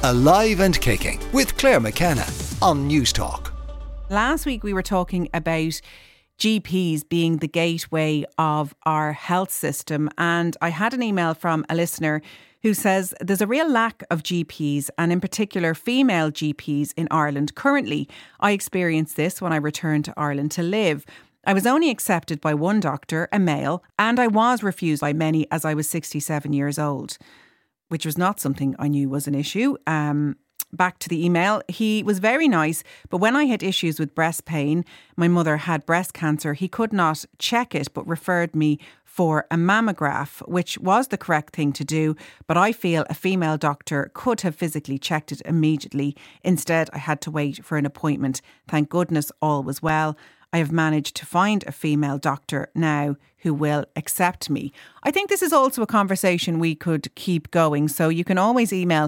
Alive and Kicking with Claire McKenna on News Talk. Last week we were talking about GPs being the gateway of our health system, and I had an email from a listener who says there's a real lack of GPs, and in particular female GPs in Ireland. Currently, I experienced this when I returned to Ireland to live. I was only accepted by one doctor, a male, and I was refused by many as I was 67 years old, which was not something I knew was an issue. Back to the email, he was very nice, but when I had issues with breast pain, my mother had breast cancer, he could not check it but referred me for a mammograph, which was the correct thing to do, but I feel a female doctor could have physically checked it immediately. Instead, I had to wait for an appointment. Thank goodness all was well. I have managed to find a female doctor now who will accept me. I think this is also a conversation we could keep going, so you can always email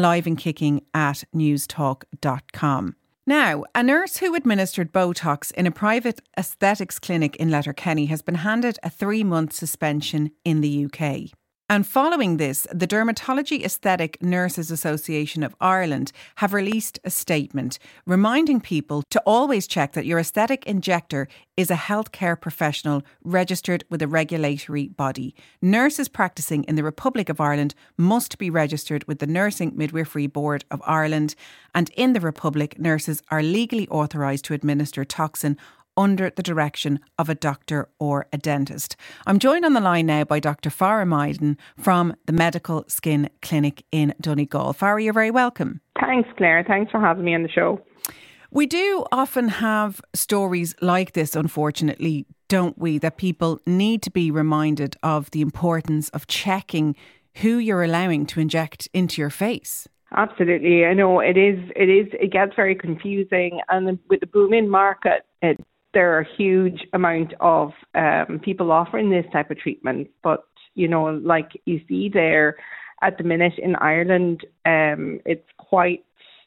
aliveandkicking@newstalk.com. Now, a nurse who administered Botox in a private aesthetics clinic in Letterkenny has been handed a 3-month suspension in the UK. And following this, the Dermatology Aesthetic Nurses Association of Ireland have released a statement reminding people to always check that your aesthetic injector is a healthcare professional registered with a regulatory body. Nurses practicing in the Republic of Ireland must be registered with the Nursing Midwifery Board of Ireland, and in the Republic, nurses are legally authorised to administer toxin under the direction of a doctor or a dentist. I'm joined on the line now by Dr. Farah Myden from the Medical Skin Clinic in Donegal. Farah, you're very welcome. Thanks, Claire. Thanks for having me on the show. We do often have stories like this, unfortunately, don't we, that people need to be reminded of the importance of checking who you're allowing to inject into your face. Absolutely. I know it gets very confusing, and with the booming market, there are a huge amount of people offering this type of treatment. But, you know, like you see there at the minute in Ireland, it's quite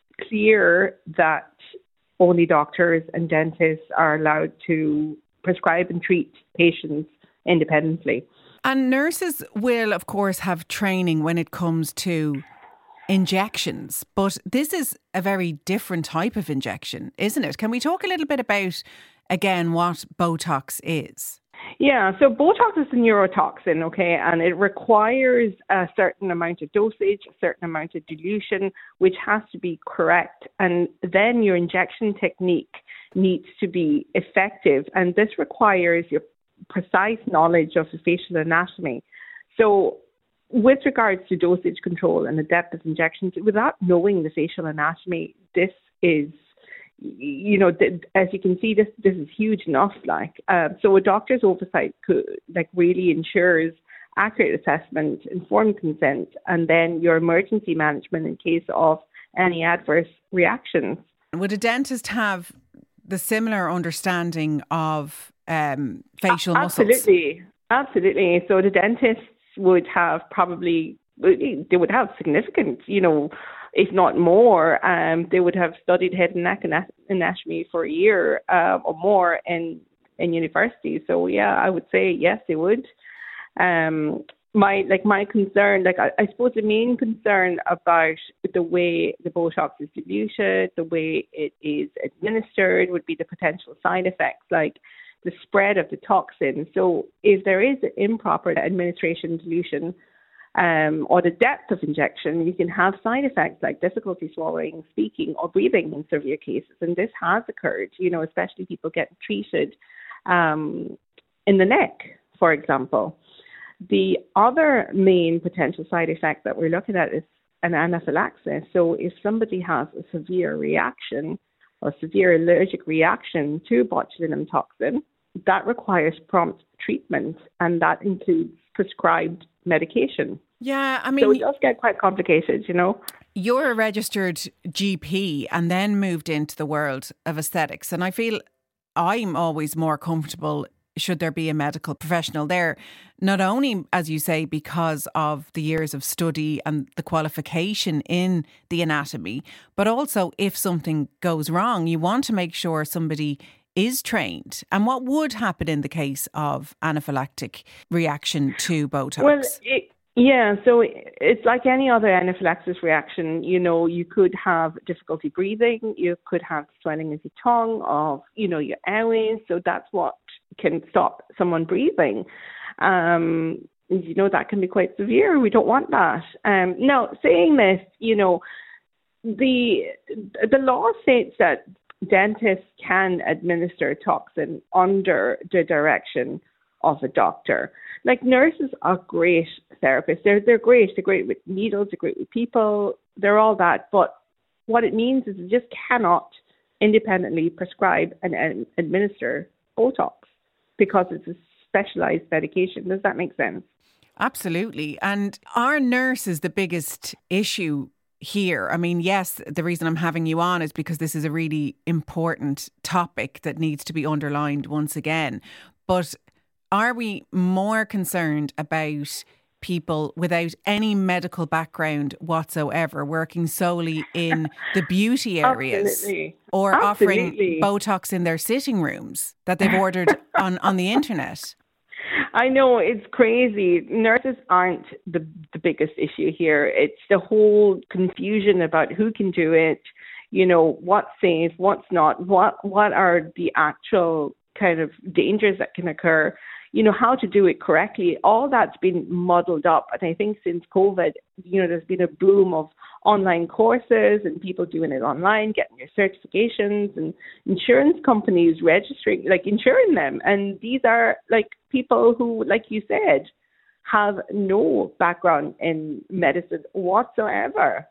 clear that only doctors and dentists are allowed to prescribe and treat patients independently. And nurses will, of course, have training when it comes to injections, but this is a very different type of injection, isn't it? Can we talk a little bit about, again, what Botox is? Yeah, so Botox is a neurotoxin, okay, and it requires a certain amount of dosage, a certain amount of dilution, which has to be correct. And then your injection technique needs to be effective, and this requires your precise knowledge of the facial anatomy. So with regards to dosage control and the depth of injections, without knowing the facial anatomy, this is, you know, as you can see, this is huge enough. So a doctor's oversight really ensures accurate assessment, informed consent, and then your emergency management in case of any adverse reactions. Would a dentist have the similar understanding of facial muscles? Absolutely. So the dentists would have significant, you know, if not more, they would have studied head and neck anatomy for a year or more in university. So yeah, I would say yes, they would. My concern, I suppose the main concern about the way the Botox is diluted, the way it is administered, would be the potential side effects, like the spread of the toxin. So if there is improper administration, dilution, or the depth of injection, you can have side effects like difficulty swallowing, speaking, or breathing in severe cases. And this has occurred, you know, especially people getting treated in the neck, for example. The other main potential side effect that we're looking at is an anaphylaxis. So if somebody has a severe reaction or severe allergic reaction to botulinum toxin, that requires prompt treatment, and that includes prescribed medication. Yeah, I mean, so it does get quite complicated, you know. You're a registered GP and then moved into the world of aesthetics, and I feel I'm always more comfortable should there be a medical professional there, not only, as you say, because of the years of study and the qualification in the anatomy, but also if something goes wrong, you want to make sure somebody is trained. And what would happen in the case of anaphylactic reaction to Botox? Well, Yeah, so it's like any other anaphylaxis reaction. You could have difficulty breathing, you could have swelling of your tongue, of, your airways. So that's what can stop someone breathing. That can be quite severe. We don't want that. Now, saying this, the law states that dentists can administer toxin under the direction of a doctor. Like, nurses are great therapists. They're great. They're great with needles. They're great with people. They're all that. But what it means is they just cannot independently prescribe and administer Botox because it's a specialized medication. Does that make sense? Absolutely. And are nurses the biggest issue here? I mean, yes, the reason I'm having you on is because this is a really important topic that needs to be underlined once again. But are we more concerned about people without any medical background whatsoever working solely in the beauty areas Absolutely. or Absolutely. offering Botox in their sitting rooms that they've ordered on the internet? I know, it's crazy. Nurses aren't the biggest issue here. It's the whole confusion about who can do it, what's safe, what's not, what are the actual kind of dangers that can occur, how to do it correctly. All that's been muddled up. And I think since COVID, there's been a boom of online courses and people doing it online, getting your certifications, and insurance companies insuring them. And these are people who, like you said, have no background in medicine whatsoever.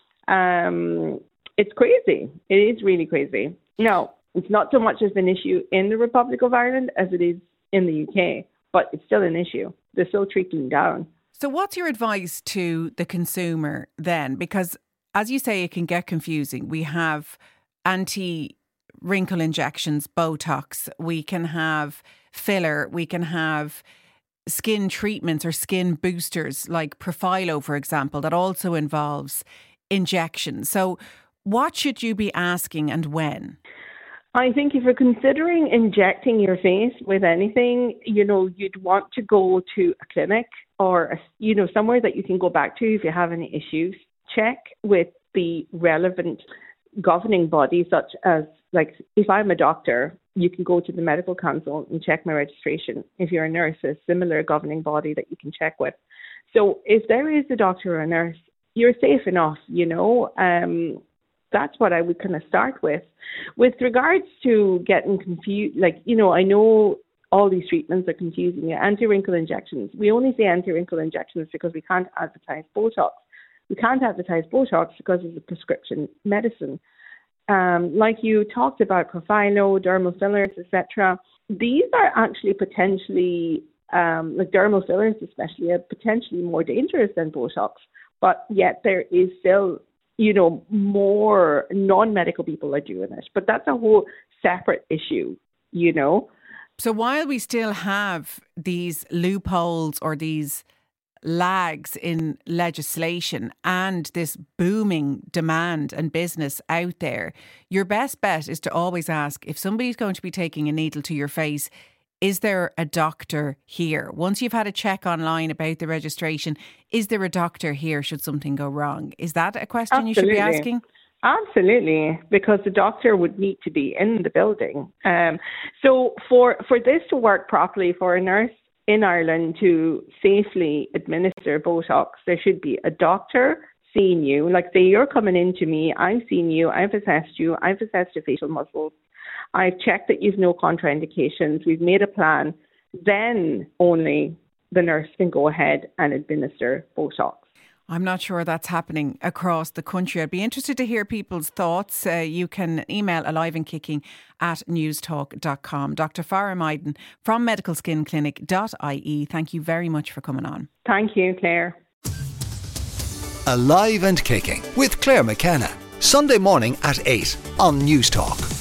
It's crazy. It is really crazy. Now, it's not so much as an issue in the Republic of Ireland as it is in the UK, but it's still an issue. They're still trickling down. So what's your advice to the consumer then? Because as you say, it can get confusing. We have anti-wrinkle injections, Botox. We can have filler. We can have skin treatments or skin boosters like Profilo, for example, that also involves injections. So what should you be asking and when? I think if you're considering injecting your face with anything, you'd want to go to a clinic or, somewhere that you can go back to if you have any issues. Check with the relevant governing body, such as, if I'm a doctor, you can go to the Medical Council and check my registration. If you're a nurse, a similar governing body that you can check with. So if there is a doctor or a nurse, you're safe enough, That's what I would kind of start with. With regards to getting confused, I know all these treatments are confusing you. Anti-wrinkle injections. We only say anti-wrinkle injections because we can't advertise Botox. We can't advertise Botox because it's a prescription medicine. Like you talked about Profilo, dermal fillers, etc. These are actually potentially, dermal fillers especially, are potentially more dangerous than Botox. But yet there is still more non-medical people are doing it. But that's a whole separate issue, So while we still have these loopholes or these lags in legislation and this booming demand and business out there, your best bet is to always ask, if somebody's going to be taking a needle to your face, is there a doctor here? Once you've had a check online about the registration, is there a doctor here should something go wrong? Is that a question you should be asking? Absolutely, because the doctor would need to be in the building. So for this to work properly, for a nurse in Ireland to safely administer Botox, there should be a doctor seeing you. Like, say you're coming in to me, I've seen you, I've assessed your facial muscles. I've checked that you've no contraindications. We've made a plan. Then only the nurse can go ahead and administer Botox. I'm not sure that's happening across the country. I'd be interested to hear people's thoughts. You can email aliveandkicking@newstalk.com. Dr. Farah Meiden from medicalskinclinic.ie. Thank you very much for coming on. Thank you, Claire. Alive and Kicking with Claire McKenna. Sunday morning at 8 on Newstalk.